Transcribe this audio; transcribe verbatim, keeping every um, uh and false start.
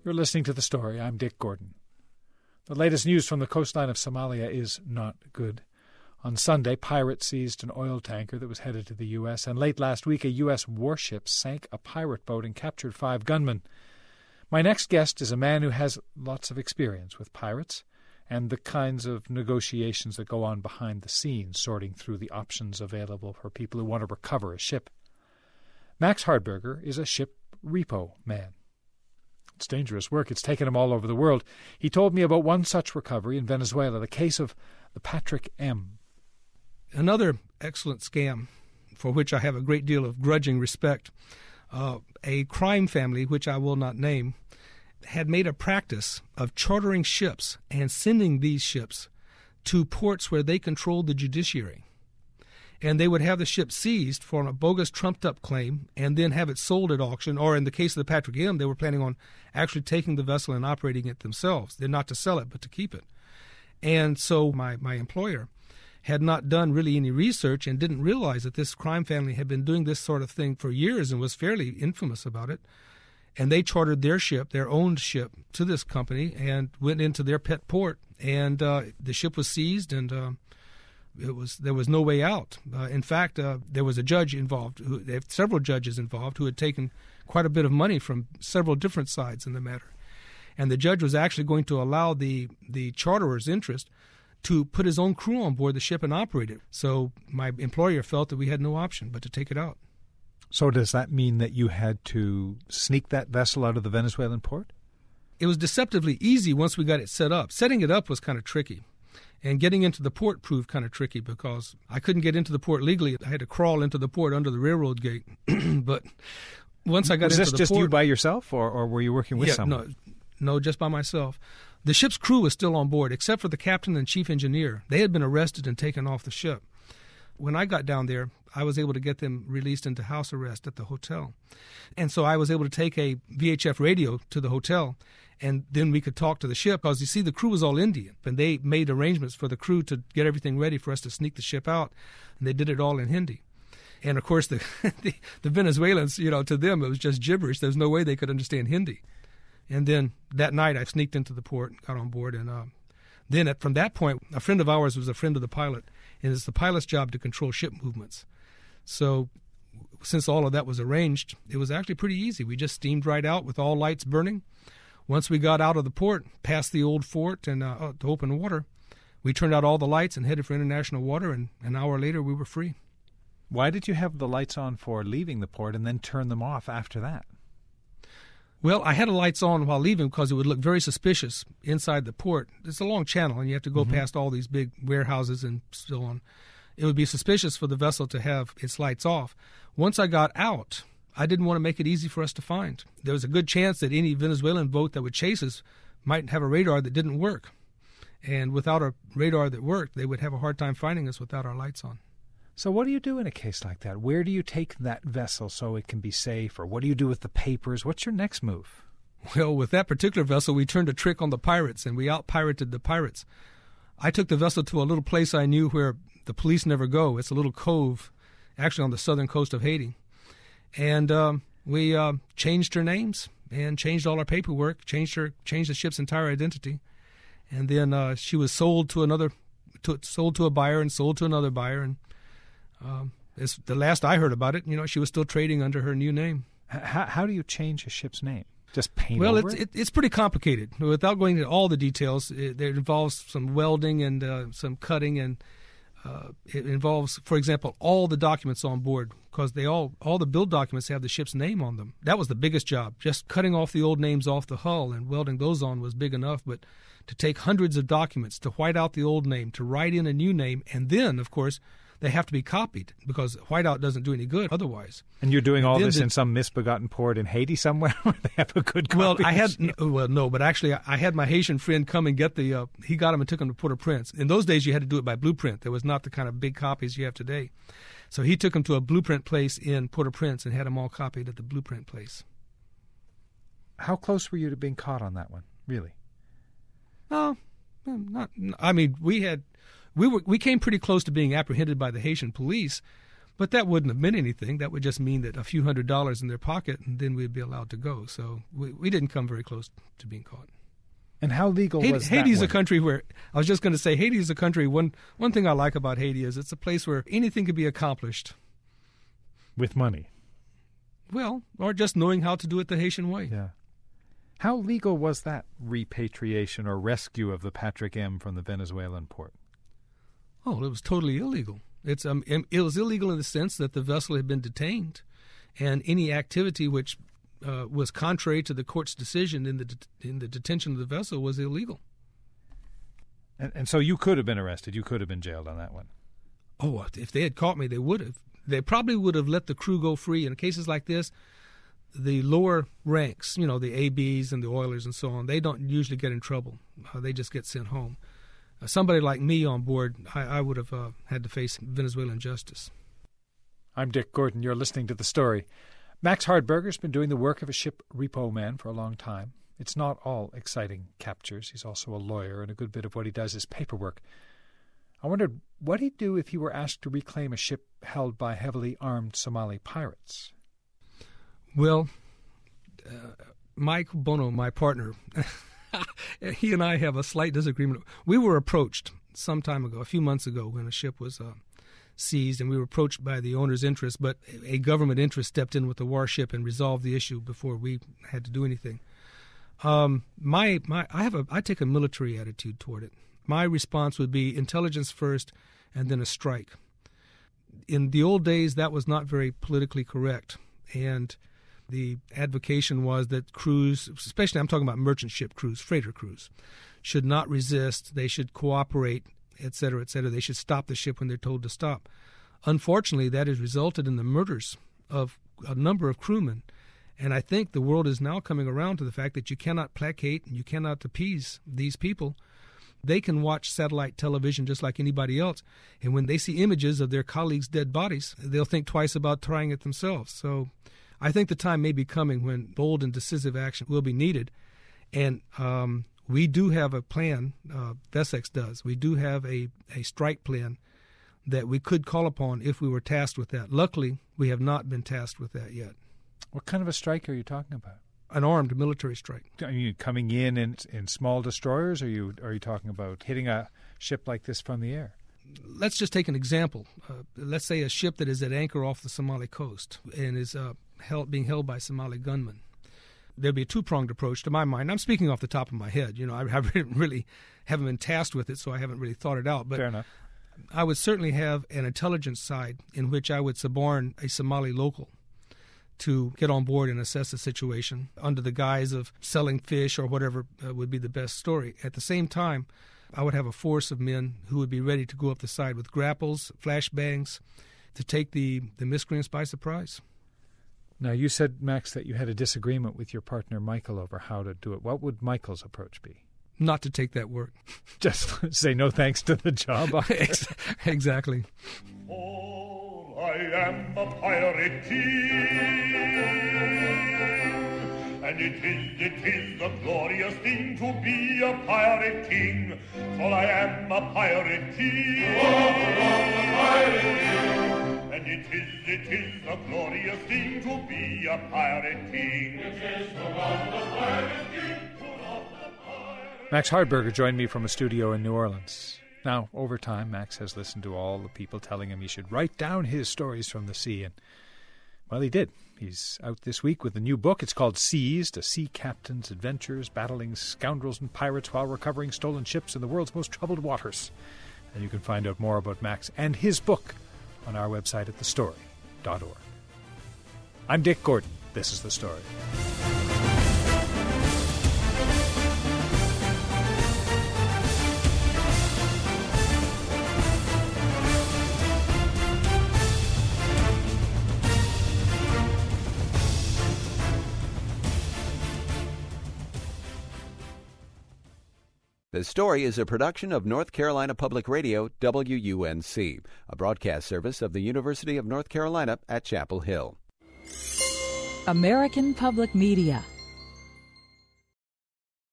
You're listening to The Story. I'm Dick Gordon. The latest news from the coastline of Somalia is not good. On Sunday, pirates seized an oil tanker that was headed to the U S, and late last week a U S warship sank a pirate boat and captured five gunmen. My next guest is a man who has lots of experience with pirates and the kinds of negotiations that go on behind the scenes, sorting through the options available for people who want to recover a ship. Max Hardberger is a ship repo man. It's dangerous work. It's taken him all over the world. He told me about one such recovery in Venezuela, the case of the Patrick M. Another excellent scam for which I have a great deal of grudging respect. Uh, a crime family, which I will not name, had made a practice of chartering ships and sending these ships to ports where they controlled the judiciary. And they would have the ship seized for a bogus trumped-up claim and then have it sold at auction, or in the case of the Patrick M., they were planning on actually taking the vessel and operating it themselves. They're not to sell it, but to keep it. And so my, my employer had not done really any research and didn't realize that this crime family had been doing this sort of thing for years and was fairly infamous about it. And they chartered their ship, their owned ship, to this company and went into their pet port. And uh, the ship was seized, and uh, it was there was no way out. Uh, in fact, uh, there was a judge involved, who, they have several judges involved, who had taken quite a bit of money from several different sides in the matter. And the judge was actually going to allow the, the charterer's interest to put his own crew on board the ship and operate it. So my employer felt that we had no option but to take it out. So does that mean that you had to sneak that vessel out of the Venezuelan port? It was deceptively easy once we got it set up. Setting it up was kind of tricky. And getting into the port proved kind of tricky because I couldn't get into the port legally. I had to crawl into the port under the railroad gate. But once I got was into this the just port, you by yourself, or, or were you working with yeah, someone? No, no, just by myself. The ship's crew was still on board, except for the captain and chief engineer. They had been arrested and taken off the ship. When I got down there, I was able to get them released into house arrest at the hotel. And so I was able to take a V H F radio to the hotel, and then we could talk to the ship, because you see, the crew was all Indian, and they made arrangements for the crew to get everything ready for us to sneak the ship out, and they did it all in Hindi. And of course, the the, the Venezuelans, you know, to them it was just gibberish. There's no way they could understand Hindi. And then that night I sneaked into the port, got on board, and uh, then at, from that point, a friend of ours was a friend of the pilot, and it's the pilot's job to control ship movements. So since all of that was arranged, it was actually pretty easy. We just steamed right out with all lights burning. Once we got out of the port, past the old fort and uh, to open water, we turned out all the lights and headed for international water, and an hour later we were free. Why did you have the lights on for leaving the port and then turn them off after that? Well, I had the lights on while leaving because it would look very suspicious inside the port. It's a long channel, and you have to go mm-hmm. past all these big warehouses and so on. It would be suspicious for the vessel to have its lights off. Once I got out, I didn't want to make it easy for us to find. There was a good chance that any Venezuelan boat that would chase us might have a radar that didn't work. And without a radar that worked, they would have a hard time finding us without our lights on. So what do you do in a case like that? Where do you take that vessel so it can be safe? Or what do you do with the papers? What's your next move? Well, with that particular vessel, we turned a trick on the pirates, and we out-pirated the pirates. I took the vessel to a little place I knew where the police never go. It's a little cove, actually on the southern coast of Haiti. And um, we uh, changed her names and changed all our paperwork, changed her, changed the ship's entire identity. And then uh, she was sold to another, to, sold to a buyer and sold to another buyer. And um, it's the last I heard about it, you know, she was still trading under her new name. How, how do you change a ship's name? Just paint well, over it's, it? It, it's pretty complicated. Without going into all the details, it, it involves some welding and uh, some cutting, and uh, it involves, for example, all the documents on board, because they all all the build documents have the ship's name on them. That was the biggest job. Just cutting off the old names off the hull and welding those on was big enough, but to take hundreds of documents, to white out the old name, to write in a new name, and then, of course, they have to be copied, because whiteout doesn't do any good otherwise. And you're doing all then this the, in some misbegotten port in Haiti somewhere where they have a good copy? Well, I had no, well, no, but actually I had my Haitian friend come and get the. Uh, he got them and took them to Port-au-Prince. In those days, you had to do it by blueprint. There was not the kind of big copies you have today. So he took them to a blueprint place in Port-au-Prince and had them all copied at the blueprint place. How close were you to being caught on that one? Really? No, not. I mean, we had. We were we came pretty close to being apprehended by the Haitian police, But that wouldn't have meant anything. That would just mean that a few hundred dollars in their pocket, and then we'd be allowed to go. So we, we didn't come very close to being caught. And how legal Haiti, was that? Haiti's one? a country where, I was just going to say, Haiti is a country, one, one thing I like about Haiti is it's a place where anything could be accomplished. With money. Well, or just knowing how to do it the Haitian way. Yeah. How legal was that repatriation or rescue of the Patrick M. from the Venezuelan port? Oh, it was totally illegal. It's um, it was illegal in the sense that the vessel had been detained, and any activity which uh, was contrary to the court's decision in the det- in the detention of the vessel was illegal. And, and so you could have been arrested. You could have been jailed on that one. Oh, if they had caught me, they would have. They probably would have let the crew go free. In cases like this, the lower ranks, you know, the A Bs and the oilers and so on, they don't usually get in trouble. Uh, they just get sent home. Uh, somebody like me on board, I, I would have uh, had to face Venezuelan justice. I'm Dick Gordon. You're listening to The Story. Max Hardberger's been doing the work of a ship repo man for a long time. It's not all exciting captures. He's also a lawyer, and a good bit of what he does is paperwork. I wondered what he'd do if he were asked to reclaim a ship held by heavily armed Somali pirates. Well, uh, Mike Bono, my partner, he and I have a slight disagreement. We were approached some time ago, a few months ago, when a ship was uh, seized, and we were approached by the owner's interest, but a government interest stepped in with the warship and resolved the issue before we had to do anything. Um, my, my, I have a, I take a military attitude toward it. My response would be intelligence first and then a strike. In the old days, that was not very politically correct, and the advocation was that crews, especially I'm talking about merchant ship crews, freighter crews, should not resist. They should cooperate, et cetera, et cetera. They should stop the ship when they're told to stop. Unfortunately, that has resulted in the murders of a number of crewmen. And I think the world is now coming around to the fact that you cannot placate and you cannot appease these people. They can watch satellite television just like anybody else. And when they see images of their colleagues' dead bodies, they'll think twice about trying it themselves. So I think the time may be coming when bold and decisive action will be needed. And um, we do have a plan, uh, VESEX does. We do have a, a strike plan that we could call upon if we were tasked with that. Luckily, we have not been tasked with that yet. What kind of a strike are you talking about? An armed military strike. Are you coming in in, in small destroyers, or are you, are you talking about hitting a ship like this from the air? Let's just take an example. Uh, let's say a ship that is at anchor off the Somali coast and is uh, held, being held by Somali gunmen. There'd be a two-pronged approach to my mind. I'm speaking off the top of my head. You know, I haven't really haven't been tasked with it, so I haven't really thought it out. But fair enough. I would certainly have an intelligence side in which I would suborn a Somali local to get on board and assess the situation under the guise of selling fish or whatever uh, would be the best story. At the same time, I would have a force of men who would be ready to go up the side with grapples, flashbangs, to take the, the miscreants by surprise. Now, you said, Max, that you had a disagreement with your partner Michael over how to do it. What would Michael's approach be? Not to take that work. Just say no thanks to the job. Exactly. Oh, I am a pirate king, and it is, it is a glorious thing to be a pirate king, for I am a pirate king. Oh, a pirate king. And it is, it is a glorious thing to be a pirate king. It is the one the pirate king. Max Hardberger joined me from a studio in New Orleans. Now, over time, Max has listened to all the people telling him he should write down his stories from the sea, and, well, he did. He's out this week with a new book. It's called Seized, A Sea Captain's Adventures Battling Scoundrels and Pirates While Recovering Stolen Ships in the World's Most Troubled Waters. And you can find out more about Max and his book on our website at the story dot org. I'm Dick Gordon. This is The Story. The Story is a production of North Carolina Public Radio, W U N C, a broadcast service of the University of North Carolina at Chapel Hill. American Public Media